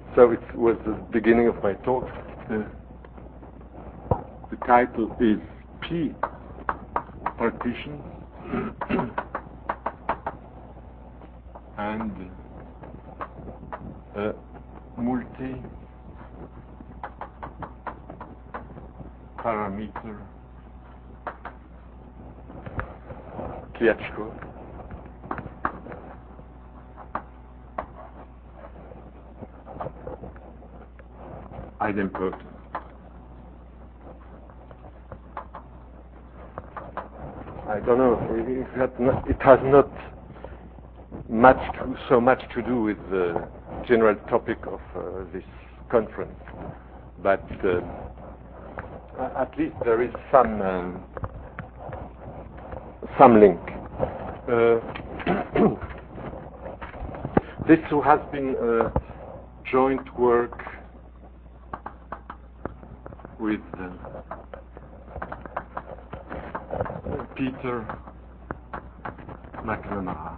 So it was the beginning of my talk. The title is P partition and multi-parameter Cliaczko idempotent. I don't know. It has not so much to do with the general topic of this conference, but at least there is some link. This has been joint work with Peter McNamara.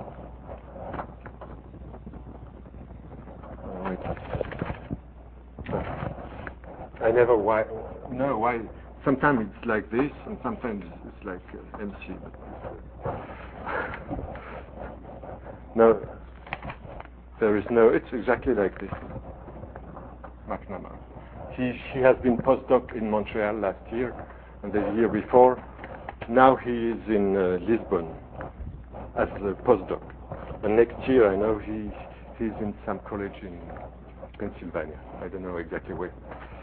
I never know why. Sometimes it's like this, and sometimes it's like MC. No, there is no. It's exactly like this. McNamara. He has been postdoc in Montreal last year and the year before. Now he is in Lisbon as a postdoc. And next year I know he's in some college in Pennsylvania. I don't know exactly where.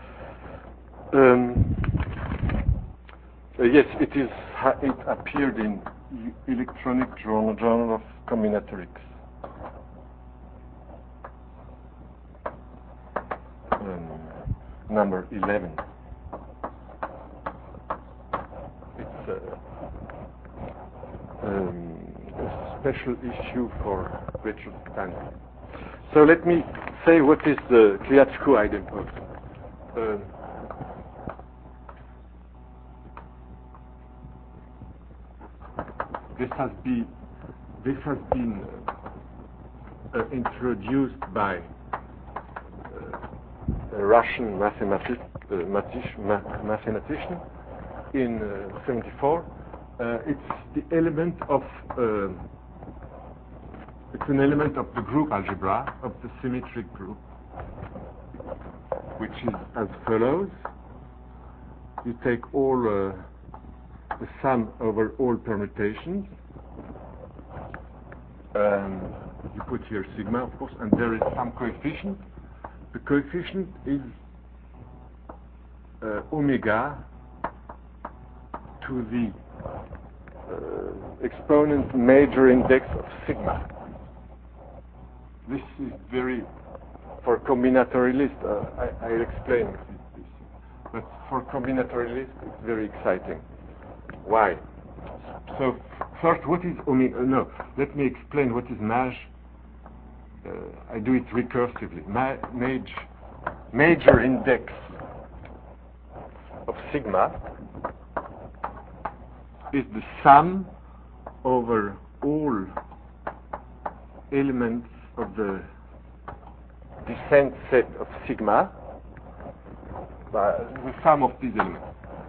Yes, it appeared in Electronic Journal of Combinatorics. Number 11. It's a special issue for Richard Stanley. So let me say what is the Cliaczko idempotent. This has been introduced by a Russian mathematician in 1974. It's the element of it's an element of the group algebra of the symmetric group, which is as follows: you take all the sum over all permutations. You put here sigma, of course, and there is some coefficient. The coefficient is omega to the exponent major index of sigma. This is very, for combinatory list, I'll explain this. But for combinatory list, it's very exciting. Why? So first, what is omega? No, let me explain what is Maj. I do it recursively. Major index of sigma is the sum over all elements of the descent set of sigma, the sum of these elements.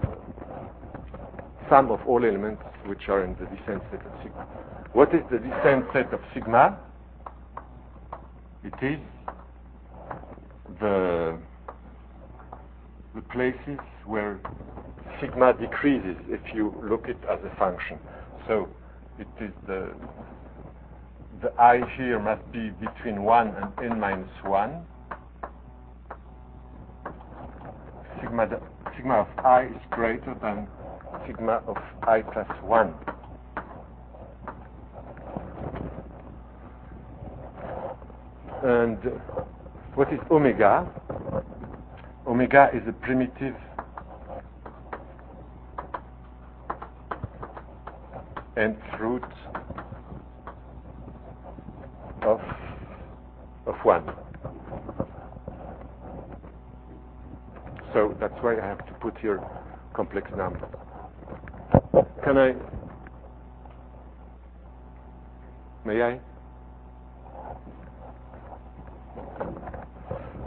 Sum of all elements which are in the descent set of sigma. What is the descent set of sigma? It is the places where sigma decreases if you look it as a function. So it is the I here must be between 1 and n minus 1. Sigma of I is greater than sigma of I plus 1. And what is omega? Omega is a primitive nth root of 1. So that's why I have to put here complex number. Can I? May I?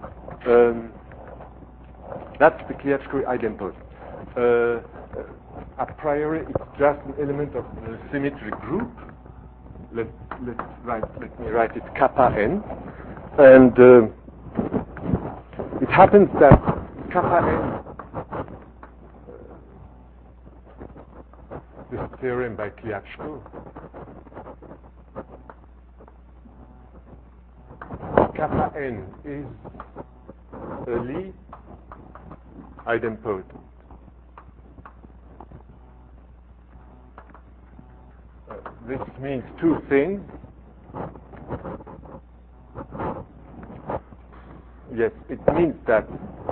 That's the Clearchko idempotent. A priori, it's just an element of the symmetric group. Let me write it kappa n, and it happens that kappa n. This theorem by Clearchko. Kappa n is a Lie idempotent. This means two things. Yes, it means that.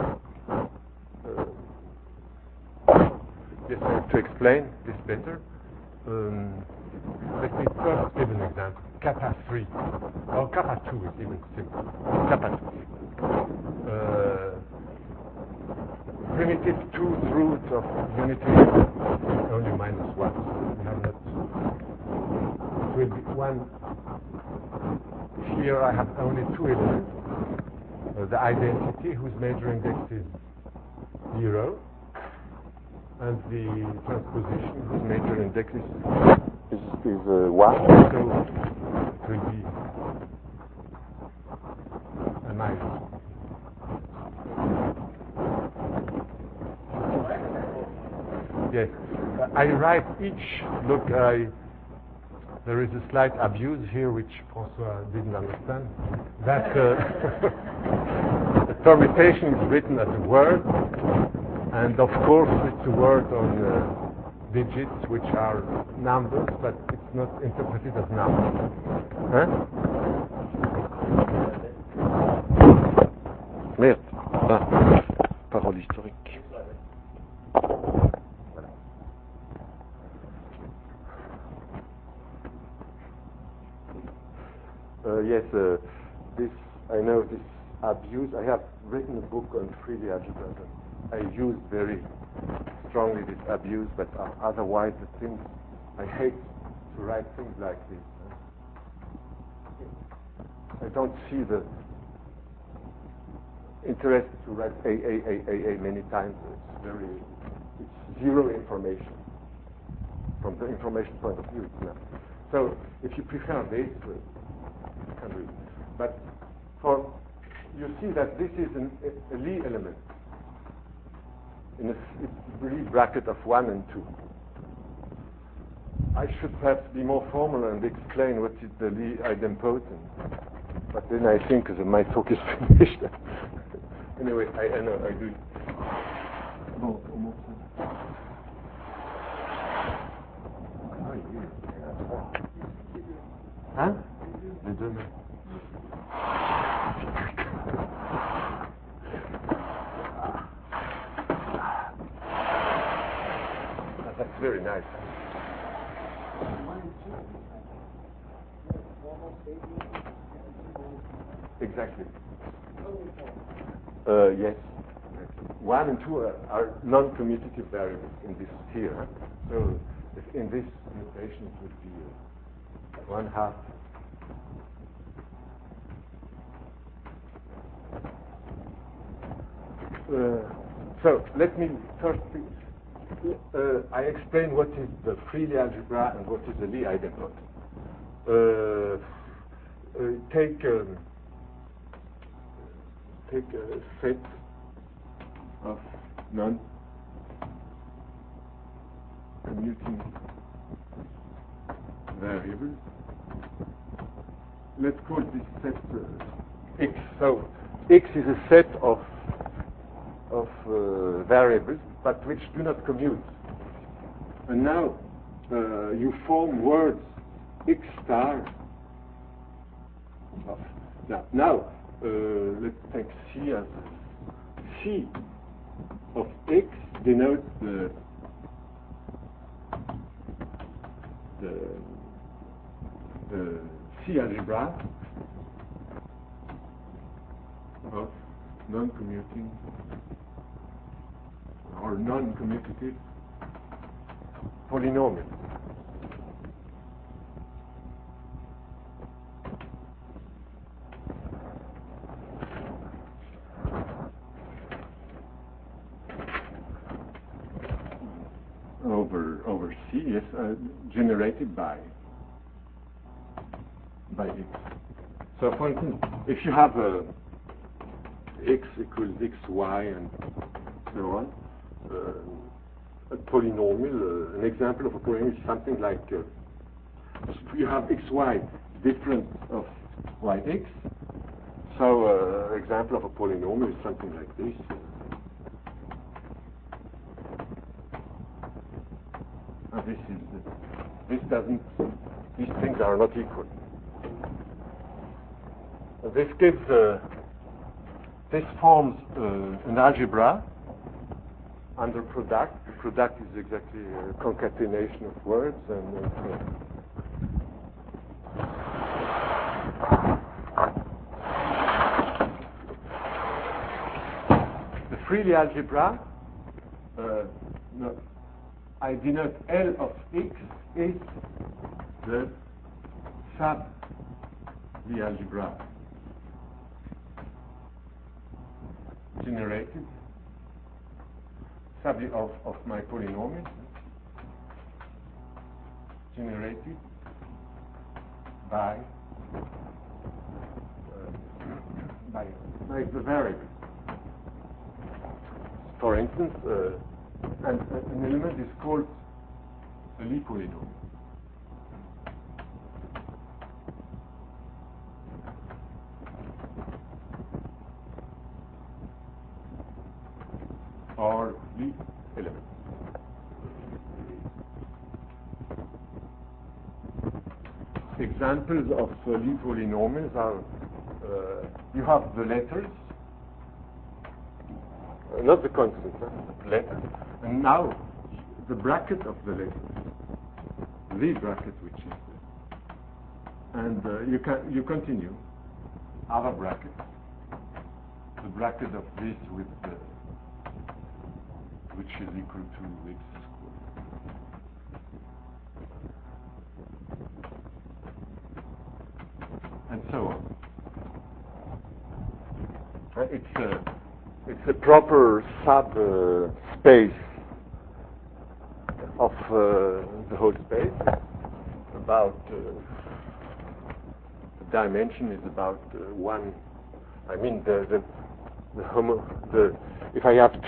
Yes, I have to explain this better. Let me first give an example. Kappa 3, or kappa 2 is even simple. Kappa 2. Primitive 2's root of unity is only minus 1. So we have not. It will be 1. Here I have only two elements. The identity, whose major index is 0, and the transposition, whose major index is 1. So it will be a minus. Yes, I write each. Look, there is a slight abuse here, which François didn't understand. That the permutation is written as a word, and of course it's a word on digits, which are numbers, but it's not interpreted as numbers. Hein? Merde. Ah, parole historique. Yes, this I know this abuse. I have written a book on Freely algebra. I use very strongly this abuse, but otherwise the things I hate to write things like this. I don't see the interest to write a many times. It's zero information. From the information point of view, it's not. So if you prefer this, you can read. But you see that this is a Lie element. It's really bracket of 1 and 2. I should perhaps be more formal and explain what is the Lie idempotent. But then I think my talk is finished. Anyway, I know I do it. Bon, comment ça? Ah, oui, il y en a 3. Hein? Les deux mêmes. That's very nice. Exactly. Yes. 1 and 2 are non-commutative variables in this here. Huh? So if in this notation it would be 1/2. So let me first I explain what is the Freely algebra and what is the Lie idempotent. Take a set of non-commuting variables. Let's call this set X. So X is a set of variables, but which do not commute. And now you form words X star. Now let's take C as C of X denotes the C algebra of non-commuting or non-commutative polynomials. over C is generated by X. So, for instance, if you have X equals xy and so on, a polynomial, an example of a polynomial is something like you have xy different of yx. So, example of a polynomial is something like this. These things are not equal. This gives, this forms an algebra under product. The product is exactly a concatenation of words and the Freely algebra. No, I denote L of X is the sub-Lie algebra generated of my polynomial generated by the variable. For instance, an element is called a Lie polynomial. Or Lie element. Examples of Lie polynomials are you have the letters, not the constants, the letters, and now the bracket of the letters, the bracket which is there, and you continue other bracket, the bracket of this with the which is equal to x squared. And so on. It's a proper sub-space of the whole space. About the dimension is about 1. I mean if I have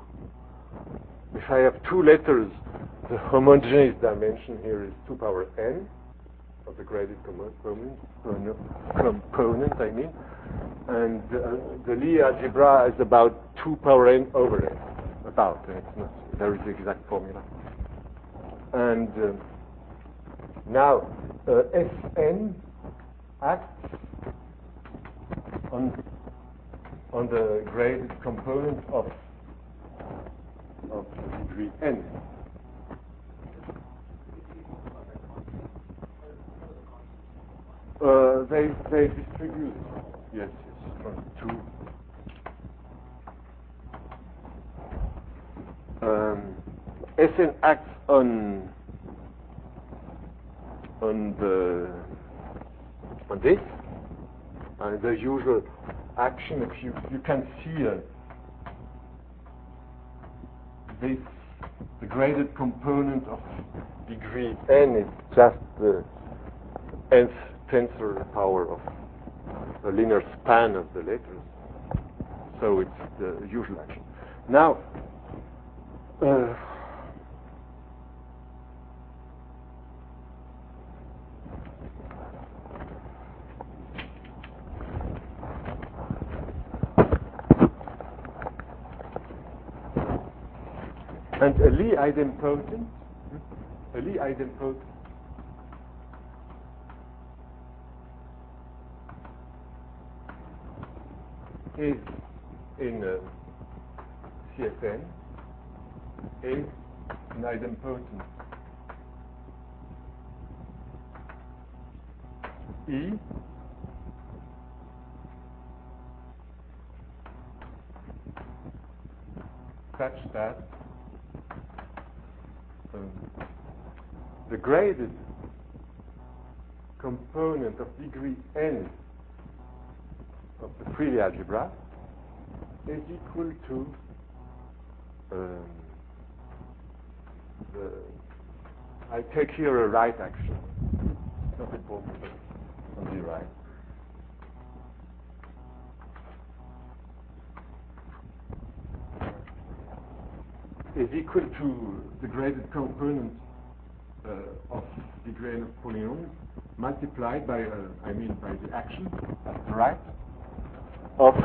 two letters, the homogeneous dimension here is 2 power n of the graded component. I mean, and the Lie algebra is about 2 power n over n. About, it's not there is the exact formula. And now Sn acts on the graded component of degree n. They distribute it. Yes, from 2. Sn acts on this, and the usual action. If you can see this, the graded component of degree n is just the nth tensor power of a linear span of the letters. So it's the usual action. Now, and a Lie idempotent is in CSN is an idempotent E such that the graded component of degree n of the Freely algebra is equal to I take here a right action. Not important, but on the right. Is equal to the graded component of the grade of polynomial multiplied by, by the action at the right of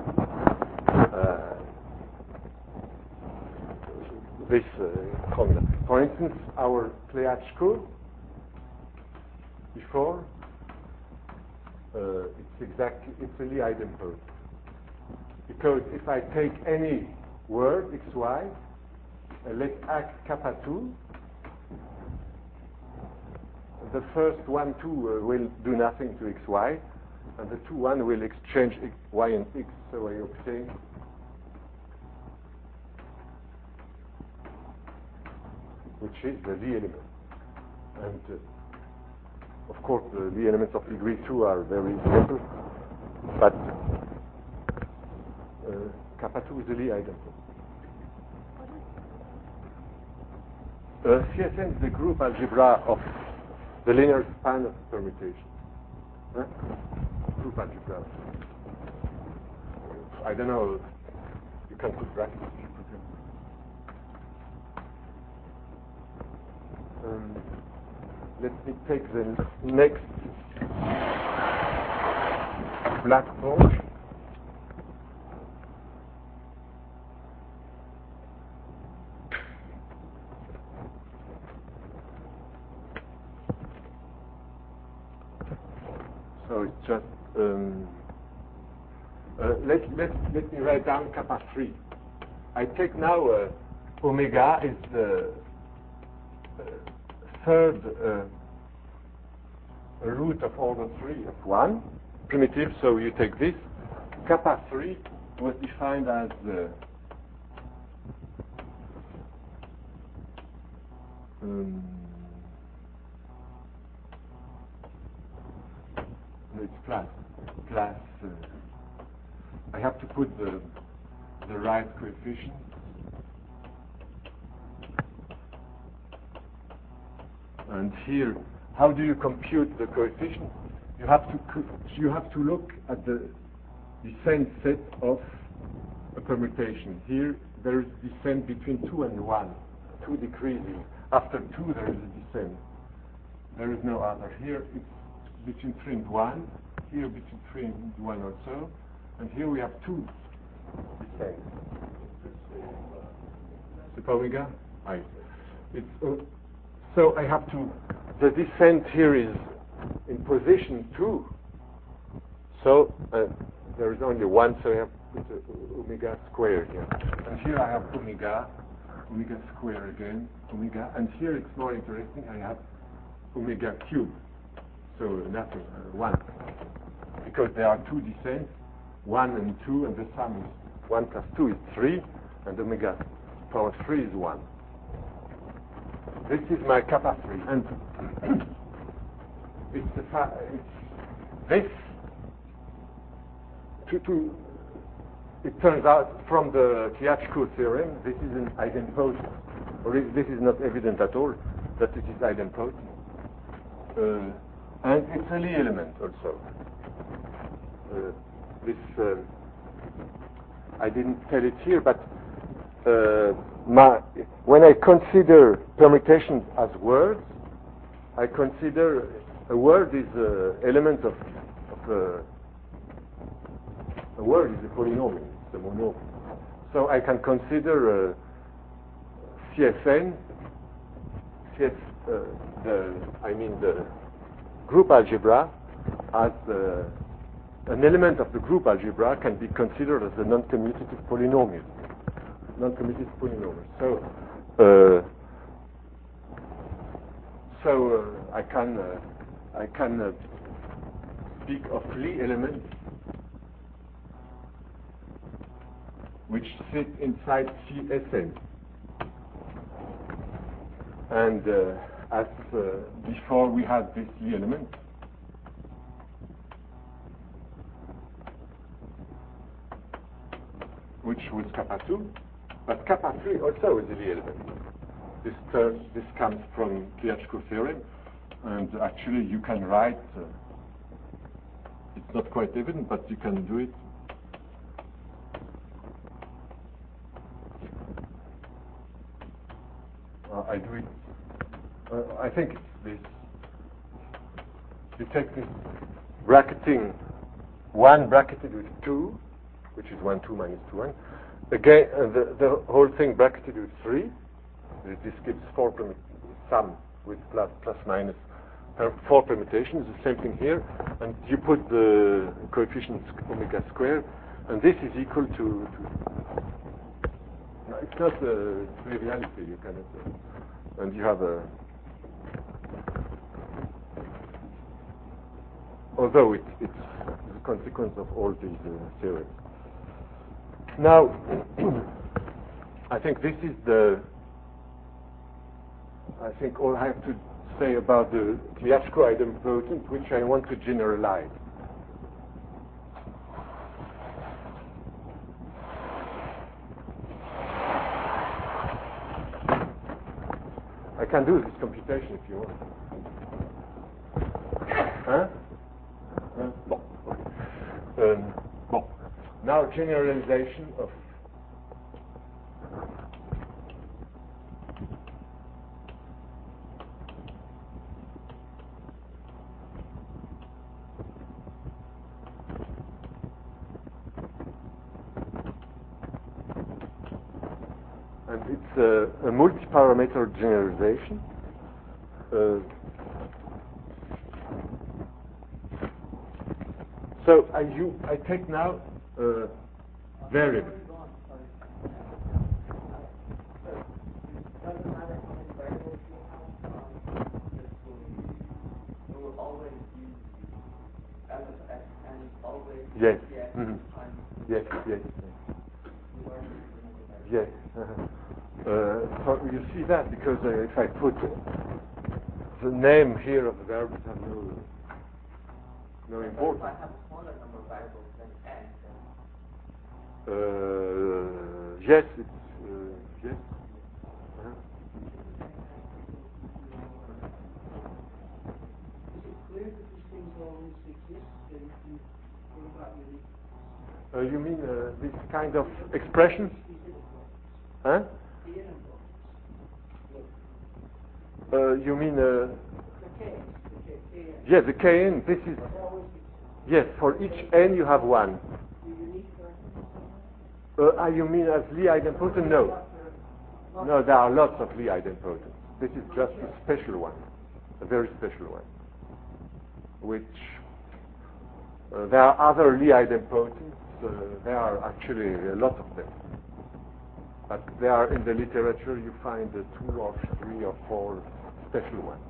this formula. For instance, our Cleachko before it's really idempotent, because if I take any word xy, let act kappa 2, the first 1, 2 will do nothing to xy, and the 2, 1 will exchange y and x, so I obtain which is the Lie element. And of course the Lie elements of degree 2 are very simple, but kappa 2 is the Lie idempotent. CSN is the group algebra of the linear span of permutation. Group algebra. I don't know. You can put brackets if you prefer. Let me take the next blackboard. So it's just let me write down kappa 3. I take now omega is the third root of order 3 of 1 primitive. So you take this kappa 3 was defined as it's plus. I have to put the right coefficient. And here, how do you compute the coefficient? You have to look at the descent set of a permutation. Here there is descent between 2 and 1, 2 decreasing. After 2 there is a descent. There is no other. Here it's between 3 and 1, here between 3 and 1 also, and here we have 2 descents. Super omega? So I have to, the descent here is in position 2, so there is only 1, so I have to put omega squared here. And here I have omega squared again, omega, and here it's more interesting, I have omega cubed. So nothing, 1. Because there are 2 descents, 1 and 2, and the sum is 1 plus 2 is 3, and omega power 3 is 1. This is my kappa 3, and it's this. It turns out from the Cleachko theorem, this is an idempotent, or this is not evident at all that it is idempotent. And it's a Lie element also. I didn't tell it here, but when I consider permutations as words, I consider a word is an element of a word is a polynomial, it's a monomial. So I can consider CSN, the group algebra as an element of the group algebra can be considered as a non-commutative polynomial. So I can speak of Lie elements which sit inside CSN. And as before we had this Lie element, which was kappa 2, but kappa 3 also is a Lie element. this comes from Clearchko theorem, and actually you can write. It's not quite evident, but you can do it. I do it. I think it's this. You take this bracketing 1 bracketed with 2, which is 1, 2 minus 2, 1. Again, the whole thing bracketed with 3. This gives 4 sum with plus minus 4 permutations. The same thing here, and you put the coefficient omega square, and this is equal to no, it's not a triviality. You cannot, and you have a. Although it's a consequence of all these theorems. Now, I think this is I think all I have to say about the Clearchko idempotent, which I want to generalize. I can do this computation if you want. Huh? Bon. Bon. Now generalization of and it's a multi-parameter generalization. So I take now variable. Yes. Mm-hmm. Yes. Yes. Yes. So you see that because if I put the name here of the variables have no importance. If I have a smaller number of variables than n, yes, it's yes. Is it clear that these things always exist? And what about uniqueness? You mean this kind of expressions? Huh? The inequalities. You mean The k. yes, the kn. This is yes. For each n, you have 1. The unique You mean as Lie idempotent? No. No, there are lots of Lie idempotents. This is just a special one, a very special one. Which there are other Lie idempotents. There are actually a lot of them. But they are in the literature. You find 2 or 3 or 4 special ones.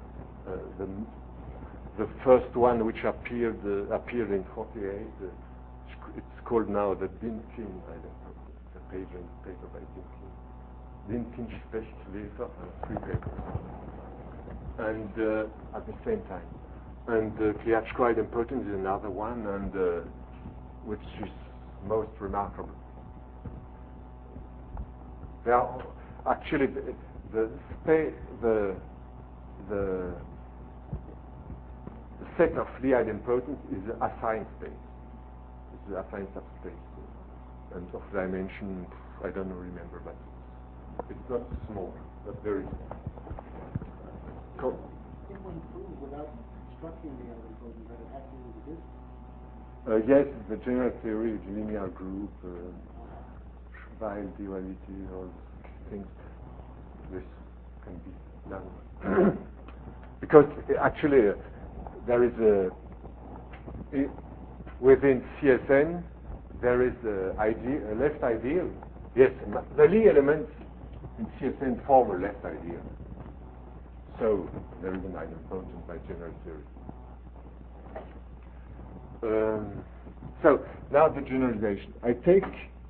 The first one, which appeared in 48, it's called now the Dynkin idempotent. The paper by Dynkin. Dynkin Spechtleser, 3 papers, and at the same time. And Clearchko idempotent is another one, and which is most remarkable. They are actually the set of Lie idempotents is the affine space. It's the affine subspace, and of dimension I don't remember, but it's not small, but very small. Can one prove without constructing the idempotent that it actually exists? Yes, the general theory, the linear group, Weil duality, all these things. This can be done because actually there is within CSN there is a left ideal. Yes, the Lie elements in CSN form a left ideal. So there is an idempotent by general theory. So now the generalization. I take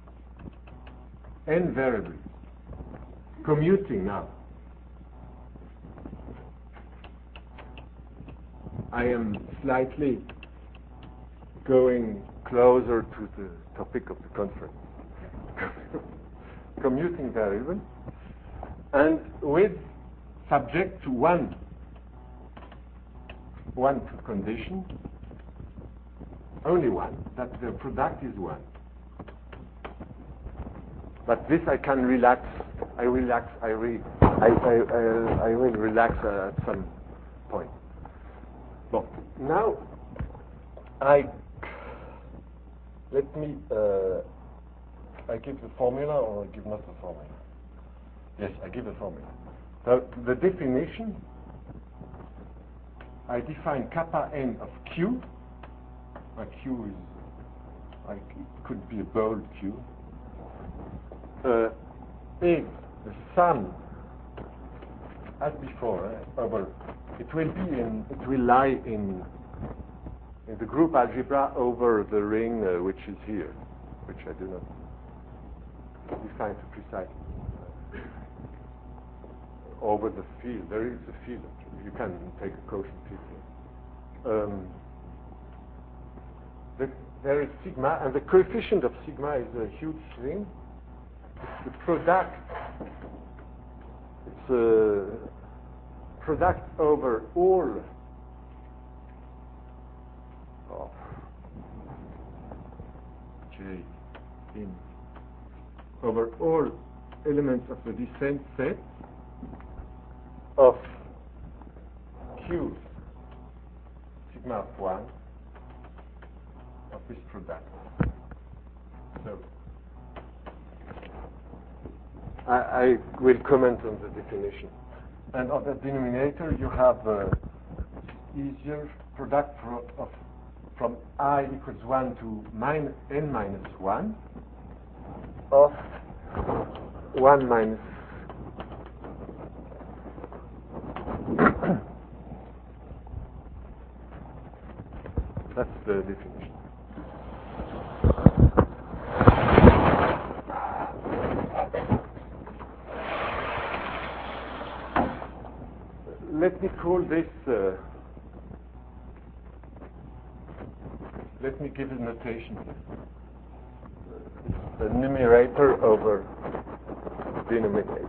n variables, commuting now. I am slightly going closer to the topic of the conference. Commuting variable. and with subject to one condition, only one, that the product is one. But this I can relax. I will relax at some point. Bon. Now, I give the formula, or I give not the formula? Yes, I give the formula. So the definition, I define kappa n of Q. A Q is like, it could be a bold Q. Is the sum, as before, over. It will lie in the group algebra over the ring which is here, which I do not define too precisely. Over the field, there is a field. You can take a quotient field here. There is sigma, and the coefficient of sigma is a huge thing. It's the product. It's a product over all of J in over all elements of the descent set of Q sigma of 1 of this product. So I will comment on the definition. And on the denominator, you have easier product from I equals 1 to n minus 1 of 1 minus that's the definition. Let me call this, let me give a notation here. The numerator over denominator,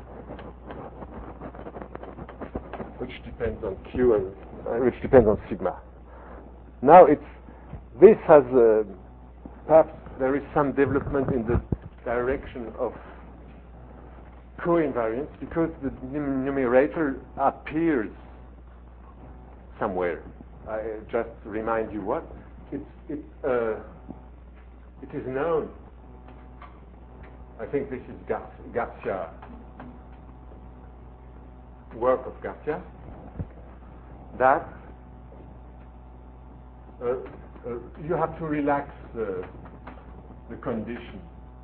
which depends on Q and which depends on sigma. Now this has, perhaps there is some development in the direction of co-invariance, because the numerator appears somewhere. I just remind you what it is known. I think this is Garcia, work of Garcia, that you have to relax the condition.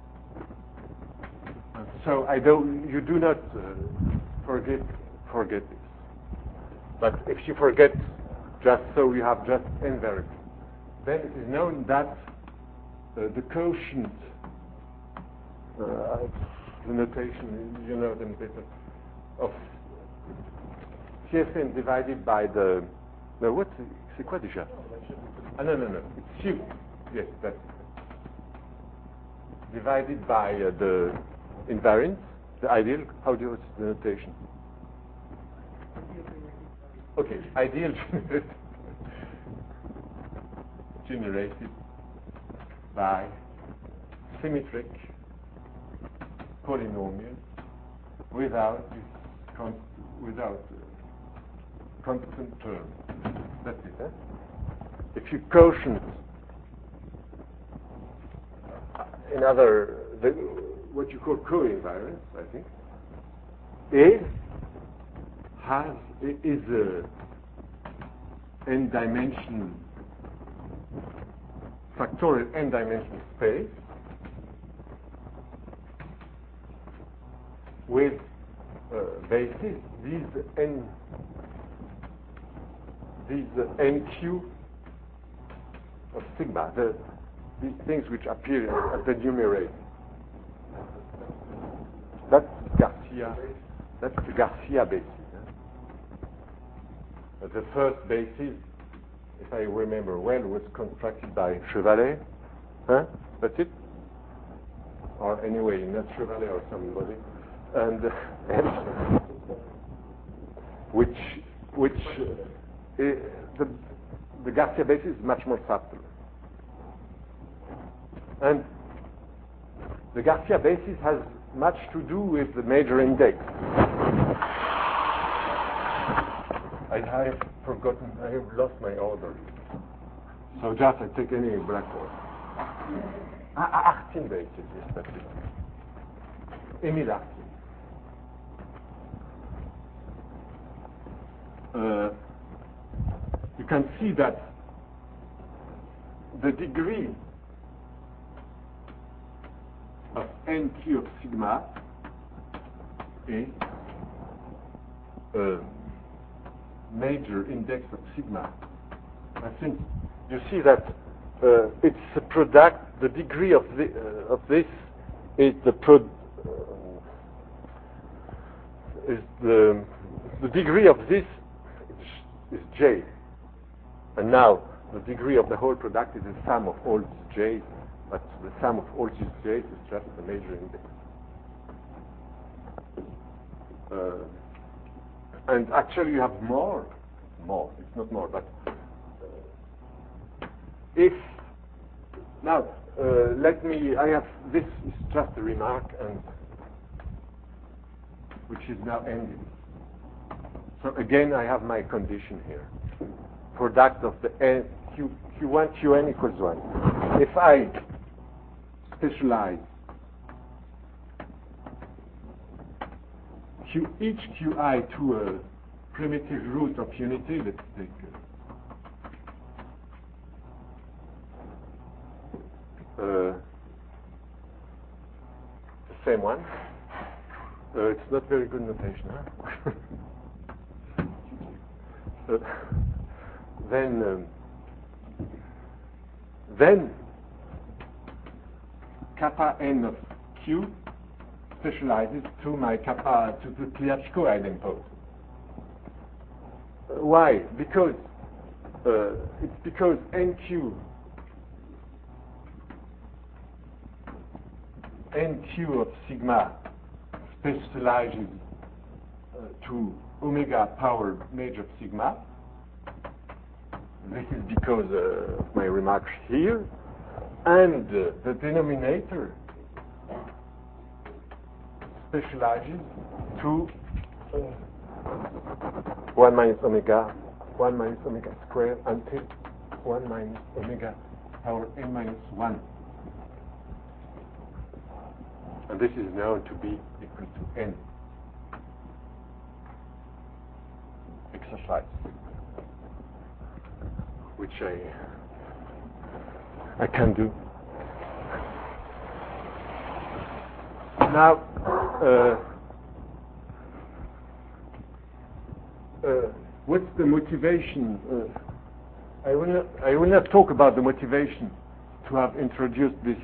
So you do not forget this. But if you forget just so you have just n variables, then it is known that the quotient, the notation, you know them better, of CSN divided by the, no, what, c'est quoi déjà? Ah, no, it's Q. Yes, that's it. Divided by the invariance, the ideal. How do you what's the notation? Okay, ideal generated by symmetric polynomial without constant term. That's it. Eh? If you quotient what you call co-invariance, I think, is a n-dimensional, factorial n-dimensional space with basis these nq of sigma, these things which appear at the numerator. That's the Garcia basis. The first basis, if I remember well, was constructed by Chevalet. That's it? Or anyway, not Chevalet or somebody. and the Garcia basis is much more subtle. And the Garcia basis has much to do with the major index. I have forgotten, I have lost my order. So just I take any black one. Artin basis, yes, that's it. Emil Artin. You can see that the degree of NQ of sigma is a major index of sigma. I think you see that it's a product. The degree of this is the degree of this is J, and now the degree of the whole product is the sum of all these J's. But the sum of all these J's is just the major index. And actually you have more. It's not more, but if now I have this is just a remark, and which is now ended. So again, I have my condition here. Product of the n Q1 Qn equals 1. If I specialize each Qi to a primitive root of unity, let's take the same one. It's not very good notation, huh? Then kappa n of Q specializes to my kappa to the Clearchko idempot. Why? Because it's because NQ of sigma specializes to omega power major of sigma. This is because of my remarks here, and the denominator specializes to 1 minus omega squared until 1 minus omega power n minus 1. And this is known to be equal to n. Exercise, which I can do. Now, what's the motivation? I will not talk about the motivation to have introduced this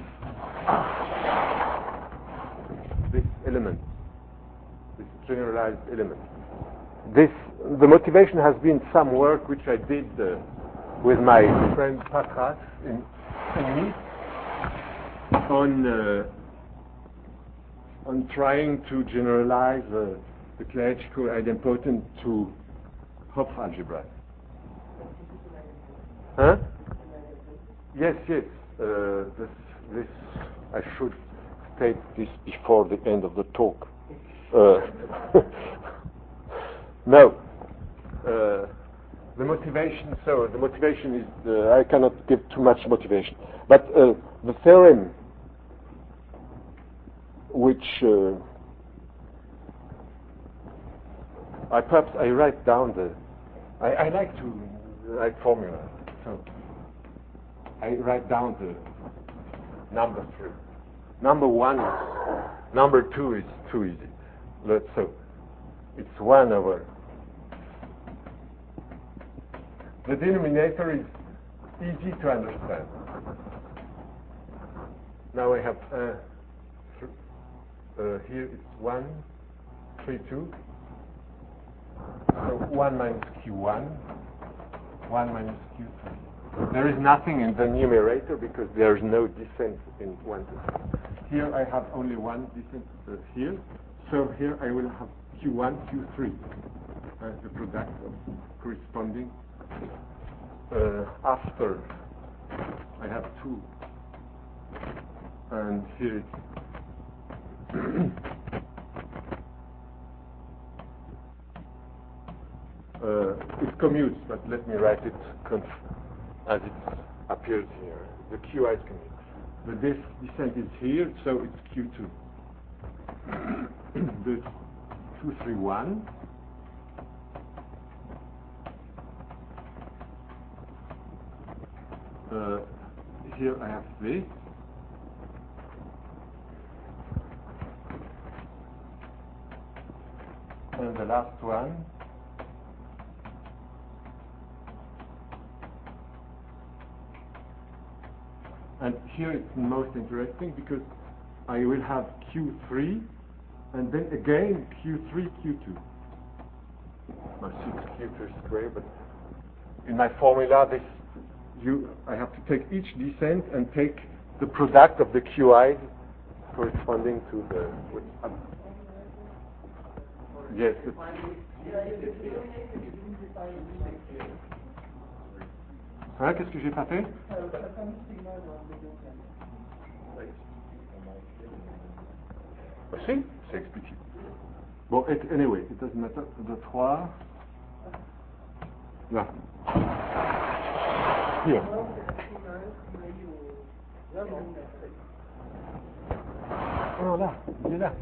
element, this generalized element. The motivation has been some work which I did with my friend Patras in Nice on trying to generalize the Clearchko idempotent to Hopf algebra. Huh? Yes. This I should state this before the end of the talk. No. The motivation. So the motivation is I cannot give too much motivation, but the theorem which I write down I like to write formula, so I write down the number 3. Number 1, number 2 is too easy. So it's 1 over. The denominator is easy to understand. Now I have here it's 1, 3, 2. So 1 minus Q1, 1 minus Q3. There is nothing in the numerator because there is no descent in 1 to 3. Here I have only one descent here, So here I will have Q1, Q3 as the product of corresponding. After I have 2, and here it's it commutes, but let me write it as it appears here. The QI is commute. But this descent is here, so it's Q2. The 2, 3, 1. Here I have this. And the last one. And here it's most interesting because I will have Q3 and then again Q3, Q2. My 6 Q2 square, but in my formula I have to take each descent and take the product of the QI corresponding to the... Yes. Hein, qu'est-ce que j'ai pas fait? Si, c'est expliqué. Bon, anyway, it doesn't matter. The 3. Là. Here. Oh là, il est là.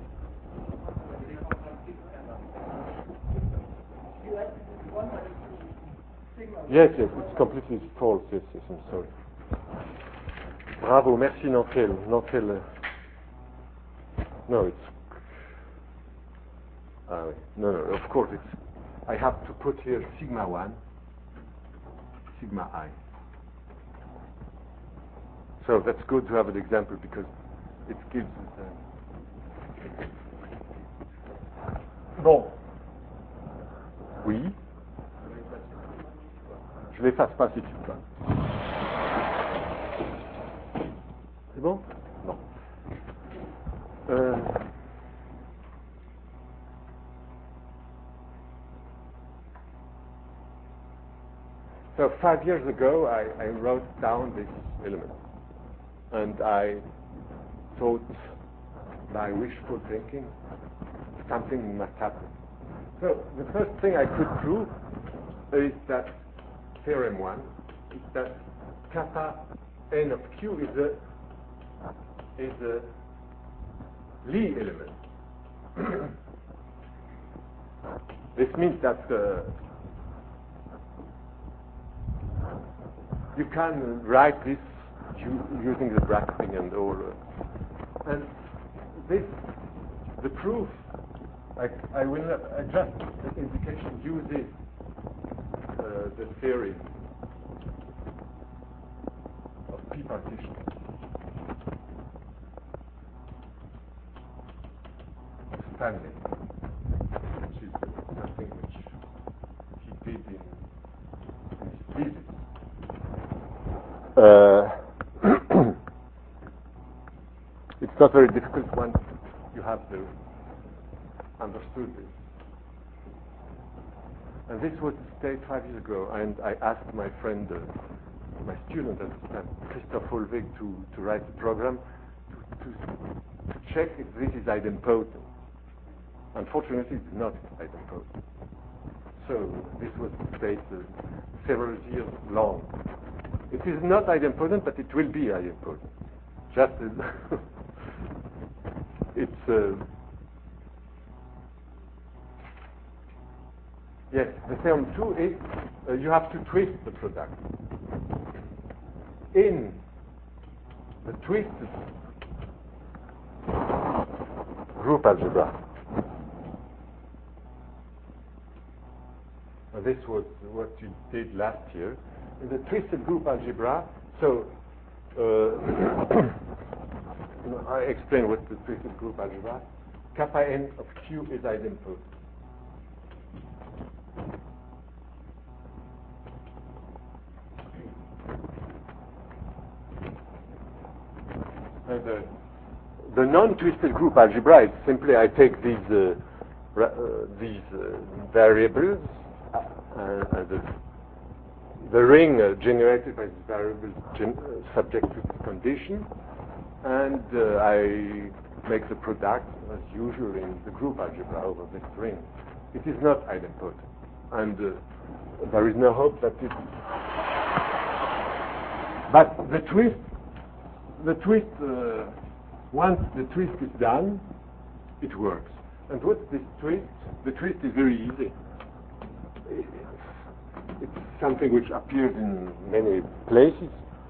Yes, it's completely false. Yes, I'm sorry. Bravo, merci Nantel. No, it's... no, of course it's... I have to put here sigma 1, sigma I. So that's good to have an example because it gives us... Bon. Oui. Je l'efface pas si tu veux. C'est bon? Non. So 5 years ago, I wrote down this element, and I thought, by wishful thinking, something must happen. So the first thing I could prove is that theorem 1 is that kappa n of Q is a Lie element. This means that you can write this using the bracketing and all, and this the proof. I will adjust the indication uses the theory of P partition of Stanley, which is something which he did in his thesis. It's not very difficult once you have understood this. And this was the state 5 years ago, and I asked my friend, my student at the time, Christophe Holweg, to write the program to check if this is idempotent. Unfortunately, it's not idempotent. So this was the state several years long. It is not idempotent, but it will be idempotent. Just as it's... yes, the theorem 2 is you have to twist the product. In the twisted group algebra. Now this was what you did last year. In the twisted group algebra, so I explain what the twisted group algebra. Kappa n of Q is idempotent. And the non-twisted group algebra is simply I take these variables and the ring generated by this variable subject to this condition, and I make the product as usual in the group algebra over this ring. It is not idempotent, and there is no hope that it. But the twist. Once the twist is done, it works. And what's this twist? The twist is very easy. It's something which appears in many places.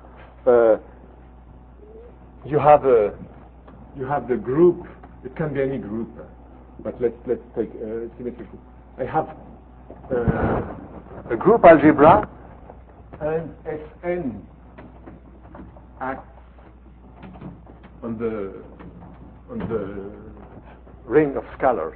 You have the group. It can be any group, but let's take symmetric group. I have a group algebra, and Fn acts on the ring of scalars.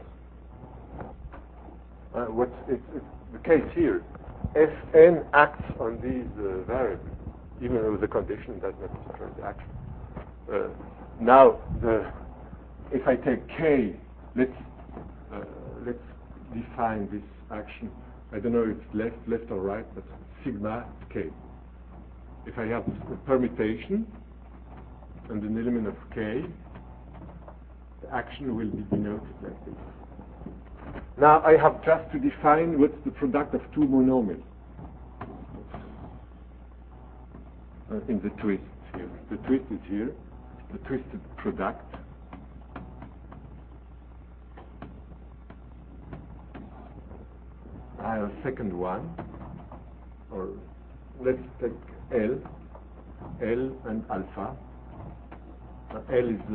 What's the case here? Fn acts on these variables, even though the condition does not destroy the action. Now, if I take K, let's define this action. I don't know if it's left or right, but sigma K. If I have a permutation and an element of K, the action will be denoted like this. Now I have just to define what's the product of two monomials in the twist here. The twist is here, the twisted product. I have a second one, or let's take L and alpha. L is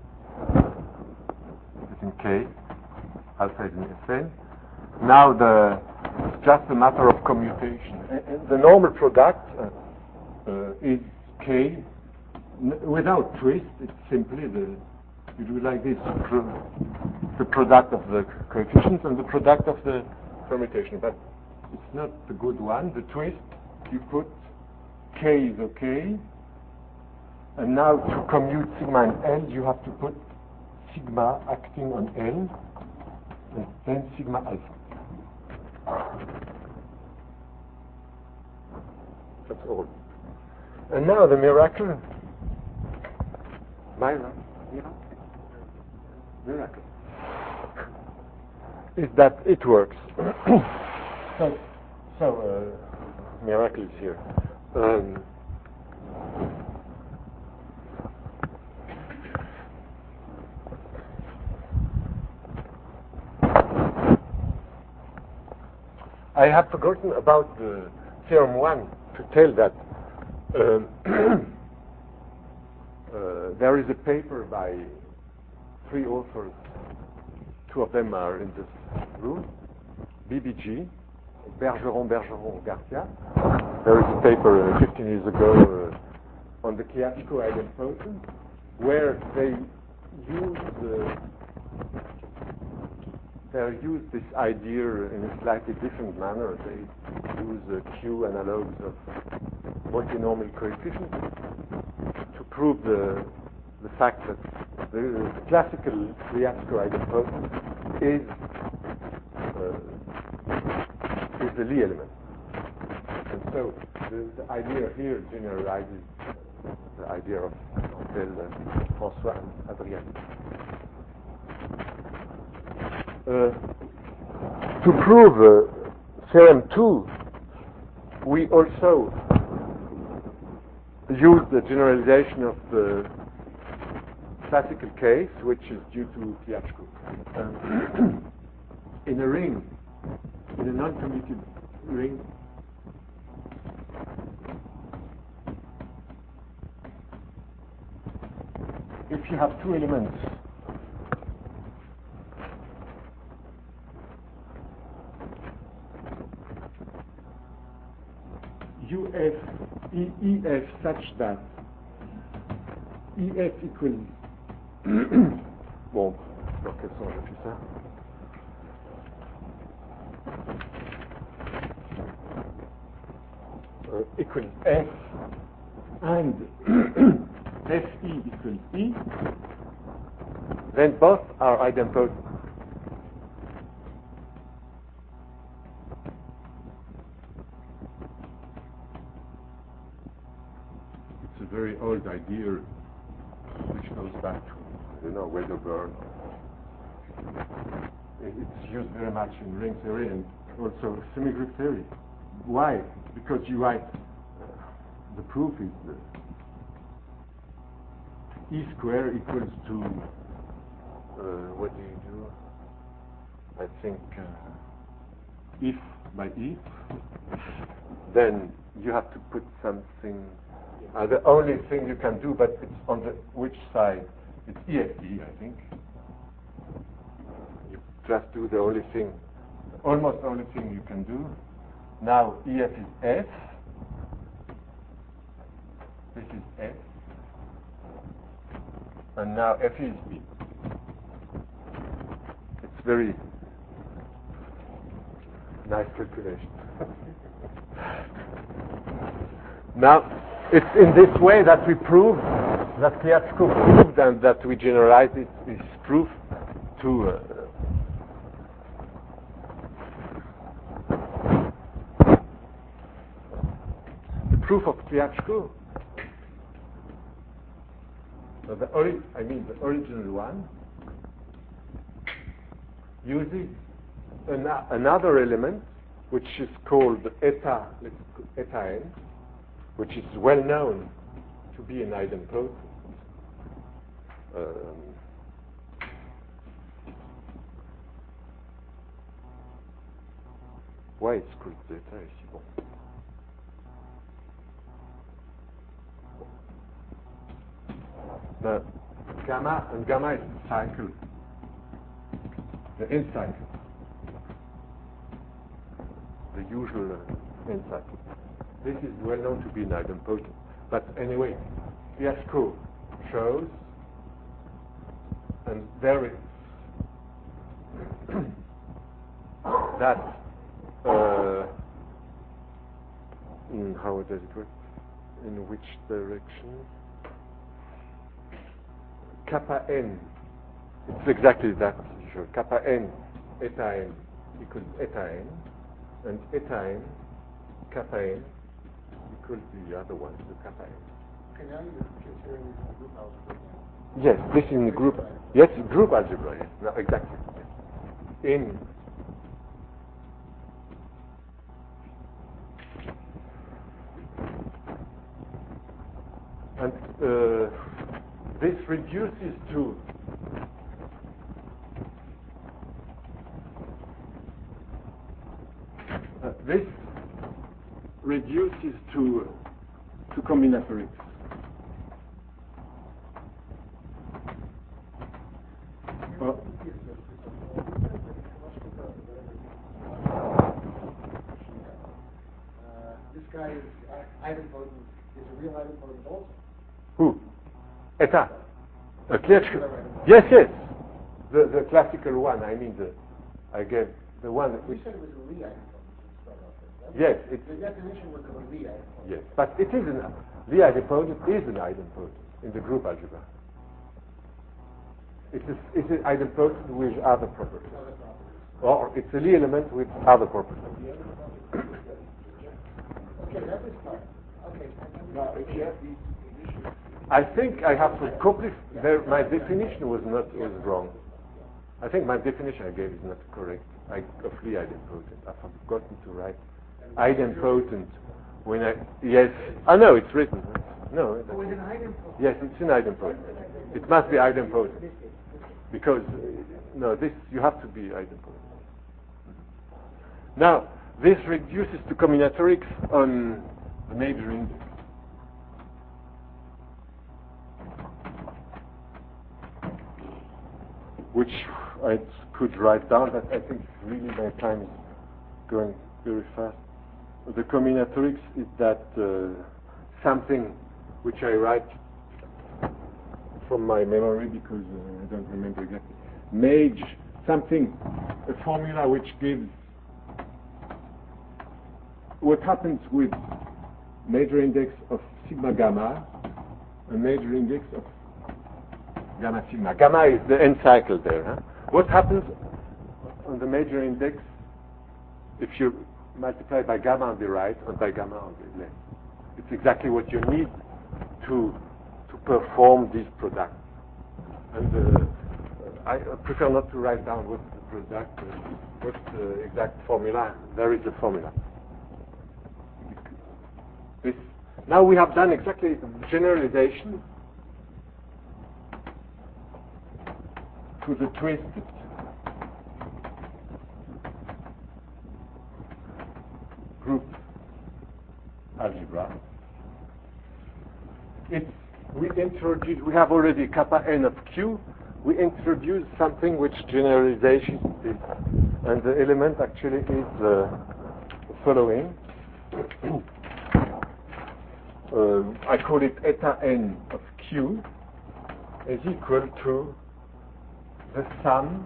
in K, alpha is in Fn. Now it's just a matter of commutation. And the normal product is K without twist. It's simply you do like this: the product of the coefficients and the product of the permutation. But it's not the good one. The twist, you put K is okay. And now to commute sigma and L, you have to put sigma acting on L, and then sigma alpha. That's all. And now the miracle. Miracle is that it works. so miracle is here. I have forgotten about the theorem 1 to tell that there is a paper by 3 authors. 2 of them are in this room. BBG, Bergeron, Garcia. There is a paper 15 years ago on the Kiachko idempotent, where they use this idea in a slightly different manner. They use Q analogues of multinomial coefficients to prove the fact that the classical Kiachko idempotent is the Lie element. And so the idea here generalizes the idea of François and Adrien. To prove theorem 2, we also use the generalization of the classical case, which is due to Kiachko. In a ring, in a non-commuted ring, if you have 2 elements, EF such that EF equals bon, dans quel sens je fais ça? Equals F and FE equals E, then both are idempotent. It's a very old idea which goes back to, Wedderburn. It's used very much in ring theory and also semigroup theory. Why? Because you write, the proof is E square equals to, what do you do? I think if by if, then you have to put something, the only thing you can do, but it's on the which side? It's EFD, I think. You just do the only thing, almost only thing you can do. Now EF is F. This is F. And now F is B. It's very nice calculation. Now, it's in this way that we prove, that Klyatko proved, and that we generalize this proof to the proof of Klyatko. So the original one uses another element which is called eta n, which is well known to be an idempotent. Why it's called zeta ici? Bon. The gamma, and gamma is the cycle, the n cycle, the usual n cycle. This is well known to be an idempotent. But anyway, Klyatko shows, and there is that how does it work? In which direction? Kappa n, it's exactly that. Sure. Kappa n, eta n equals eta n, and eta n, kappa n equals the other one, the kappa n. Okay, now you're considering this in group algebra. Yes, this is in the group. Yes, group algebra. Yes, no, exactly. Yes. In and this reduces to combinatorics. This guy is idempotent, is a real idempotent also. Who? Eta. Yes, yes. The classical one. I mean, I gave the one You which. said it was a Lie idempotent to start off with. Yes, The definition was of a Lie idempotent. yes, but it is the idempotent is an idempotent in the group algebra. It's an idempotent with other properties. Other properties. Or it's a Lie element with other properties. The other properties. Okay, that was fine. Okay. Now, if you have these conditions, I think I have to my definition was wrong. I think my definition I gave is not correct. Of Lie idempotent. I've forgotten to write idempotent when yes. Oh no, it's written. No. it was an idempotent. Yes, it's an idempotent. It must be idempotent because no, this you have to be idempotent. Now this reduces to combinatorics on the major index. Which I could write down, but I think really my time is going very fast. The combinatorics is that something which I write from my memory because I don't remember exactly. Mage, something, a formula which gives what happens with major index of sigma gamma, a major index of gamma sigma. Gamma is the n cycle there. Huh? What happens on the major index if you multiply by gamma on the right and by gamma on the left? It's exactly what you need to perform this product. And I prefer not to write down what's the product, what's the exact formula. There is a formula. Now we have done exactly generalization to the twisted group algebra. We have already kappa n of Q. We introduce something which generalization is, and the element actually is the following. I call it eta n of Q is equal to the sum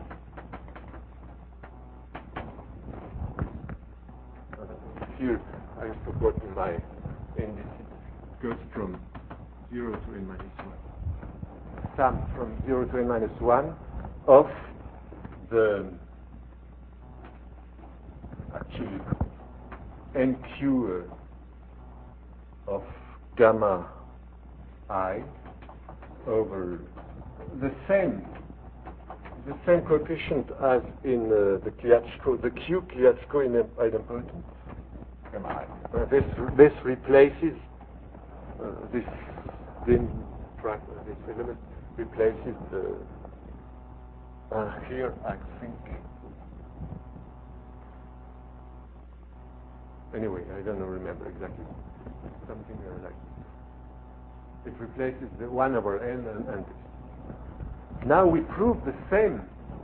here I have forgotten my indices. It goes from 0 to n minus 1. Sum from 0 to n minus 1 of the actually nq of gamma I over the same coefficient as in the Kliatchko, the Q Kliatchko in idempotent gamma I. This replaces this element replaces the here I think. Anyway, I don't remember exactly. Something like it replaces the 1 over n and now we prove the same.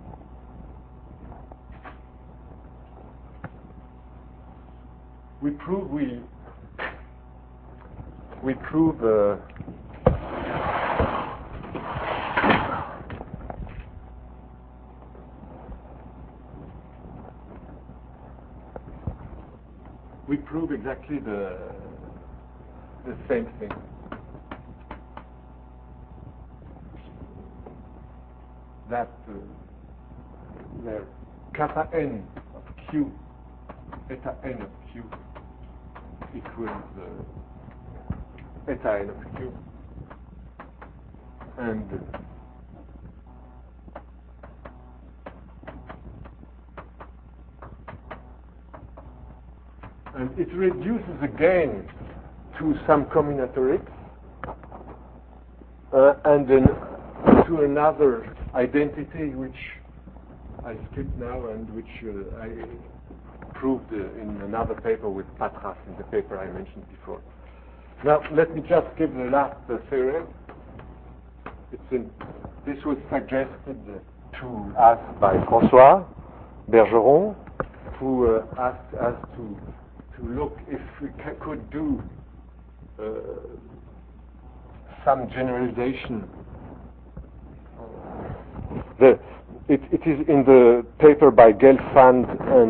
We prove exactly the same thing. That there kappa n of Q, eta n of Q equals eta n of Q, and it reduces again to some combinatorics and then to another identity which I skipped now and which I proved in another paper with Patras in the paper I mentioned before. Now let me just give the last theorem. This was suggested to us by François Bergeron, who asked us to look if we could do some generalization. It is in the paper by Gelfand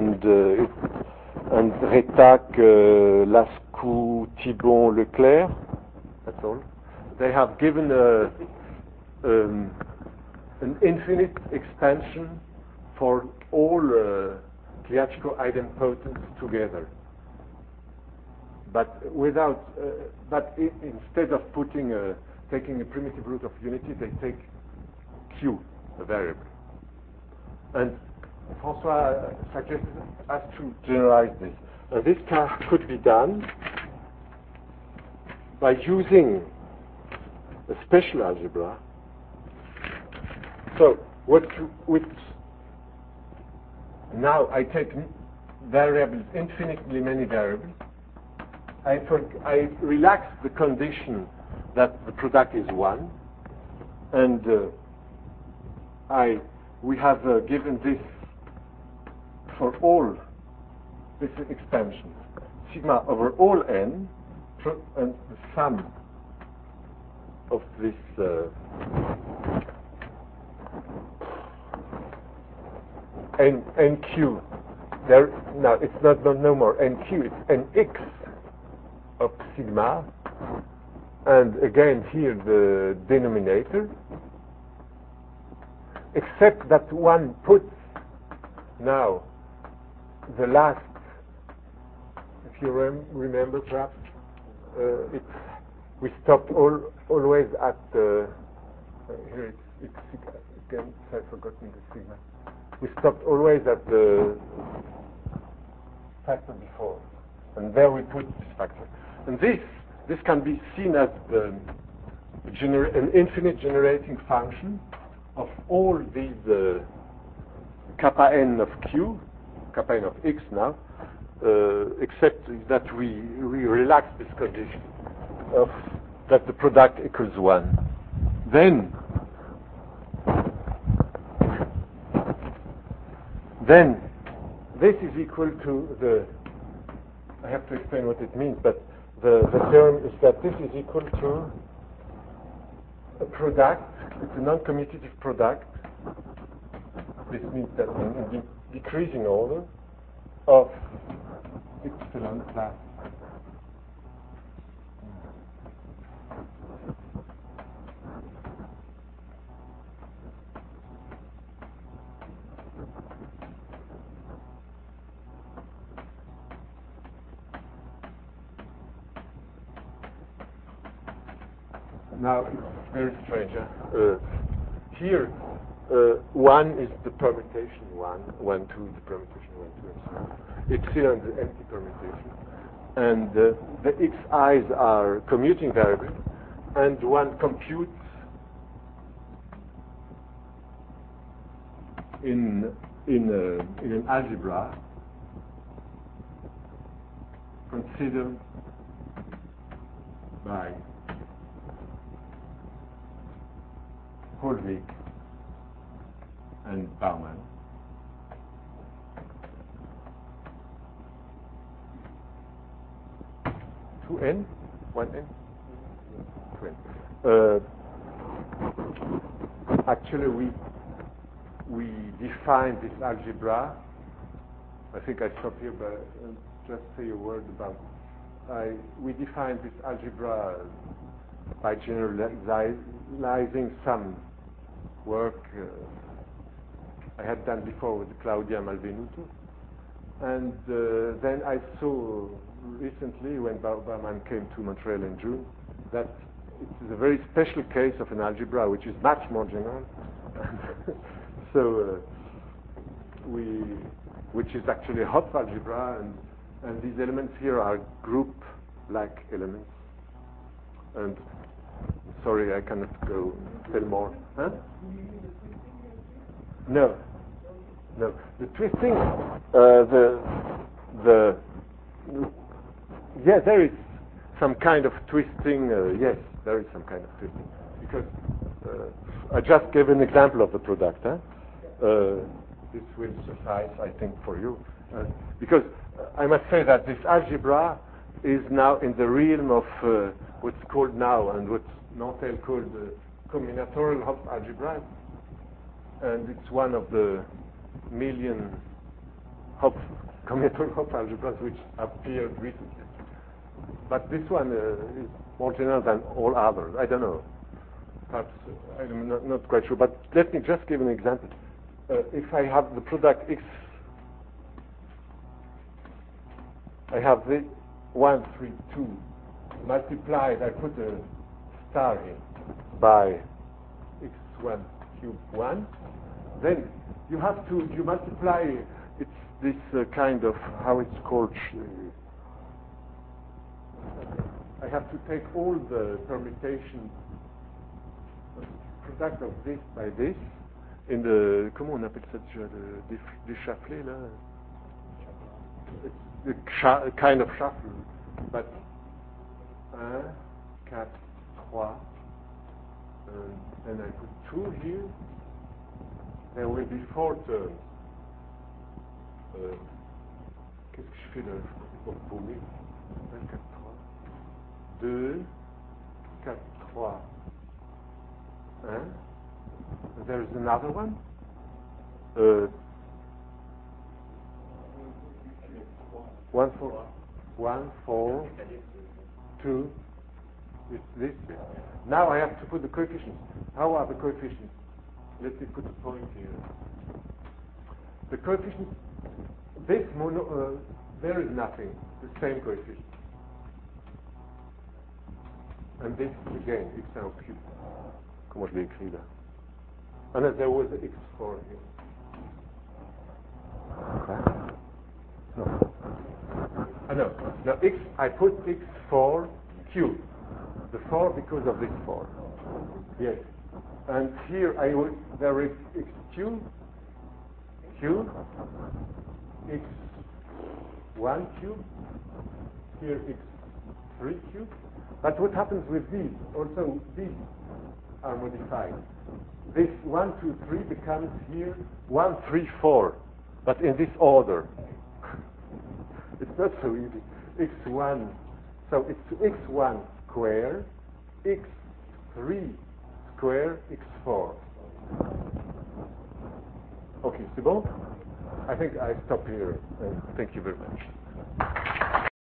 and Rétac, Lascaux, Thibon, Leclerc. That's all. They have given an infinite expansion for all Kliatchko idempotents together. But instead of taking a primitive root of unity, they take Q, a variable. And François suggested us to generalize this. This could be done by using a special algebra. So now I take variables, infinitely many variables. I relax the condition that the product is 1, and we have given this for all this expansion, sigma over all n, and the sum of this nq. There now it's not no more nq, it's nx of sigma, and again here the denominator, except that one puts now the last, if you remember perhaps, we stopped always at the, here it's again, I've forgotten the sigma. We stopped always at the factor before, and there we put this factor. And this can be seen as an infinite generating function of all these kappa n of q, kappa n of x now, except that we relax this condition of that the product equals 1. Then this is equal to the, I have to explain what it means, but the theorem is that this is equal to a product, it's a non-commutative product. This means that in decreasing order of epsilon plus now it's very strange. Here, 1 is the permutation 1, 2 is the permutation 1, 2, and so on. Epsilon is the empty permutation. And the xi's are commuting variables, and one computes in an algebra considered by Holvik and Bauman. Two n, one n, two n. Actually, we define this algebra. I think I stop here, but just say a word about. We define this algebra by generalizing some work I had done before with Claudia Malvenuto, and then I saw recently when Bauman came to Montreal in June that it is a very special case of an algebra which is much more general. So which is actually a Hopf algebra, and these elements here are group-like elements. And sorry, I cannot go tell more. Huh? No. The twisting, there is some kind of twisting. Yes, there is some kind of twisting, because I just gave an example of the product. This will suffice, I think, for you, because I must say that this algebra is now in the realm of what's called now and what Nantel called combinatorial Hopf algebra, and it's one of the million combinatorial Hopf algebras which appeared recently. But this one is more general than all others. I don't know. Perhaps I'm not quite sure. But let me just give an example. If I have the product X, I have the 1, 3, 2 multiplied, I put a star in, by x1 cube 1, then you multiply, it's this kind of, how it's called, I have to take all the permutation, product of this by this, in the, comment on appelle ça déjà, le déchafflé, là? It's a kind of shuffle, but 1, 4, 3, and I put 2 here, there will be 4 terms. Qu'est-ce que je fais là? Je vais paumer. 1, 4, 3, 2, 4, 3, 1. There's another one. 1, 4, 1, 4, 2. It's this. Now I have to put the coefficients. How are the coefficients? let me put a point here. The coefficient, this there is nothing, the same coefficient. And this again, x au cube. Comment je l'ai écrit là? And there was x4 here. Okay. No. Now x, I put x4 cube. The 4 because of this 4. Yes. And here there is x2 cube, x1 cube, here x3 cube. But what happens with these? Also, these are modified. This 1, 2, 3 becomes here 1, 3, 4, but in this order. It's not so easy. x1, so it's x1 square, x3 square, x4. Okay, c'est bon? I think I stop here, and thank you very much.